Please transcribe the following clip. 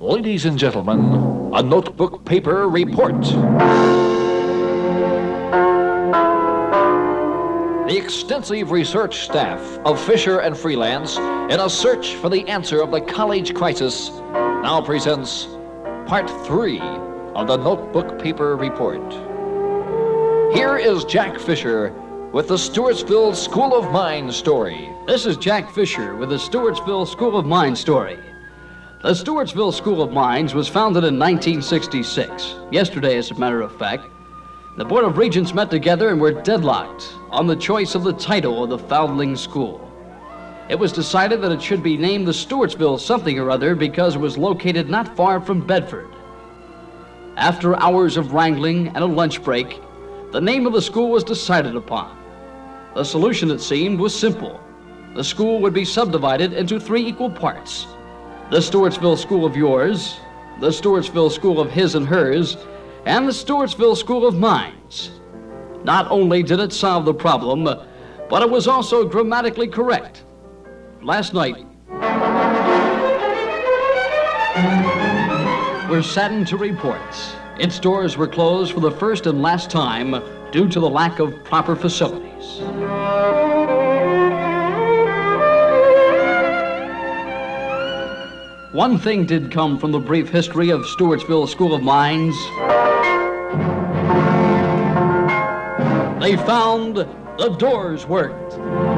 Ladies and gentlemen, a notebook paper report. The extensive research staff of Fisher and Freelance, in a search for the answer of the college crisis, now presents Part 3 of the Notebook Paper Report. Here is Jack Fisher with the Stewartsville School of Mines story. This is Jack Fisher with the Stewartsville School of Mines story. The Stewartsville School of Mines was founded in 1966. Yesterday, as a matter of fact. The Board of Regents met together and were deadlocked on the choice of the title of the foundling school. It was decided that it should be named the Stewartsville something or other because it was located not far from Bedford. After hours of wrangling and a lunch break, the name of the school was decided upon. The solution, it seemed, was simple. The school would be subdivided into 3 equal parts. The Stewartsville School of Yours, the Stewartsville School of His and Hers, and the Stewartsville School of Mines. Not only did it solve the problem, but it was also grammatically correct. Last night, we're saddened to report its doors were closed for the first and last time due to the lack of proper facilities. One thing did come from the brief history of Stewartsville School of Mines. They found the doors worked.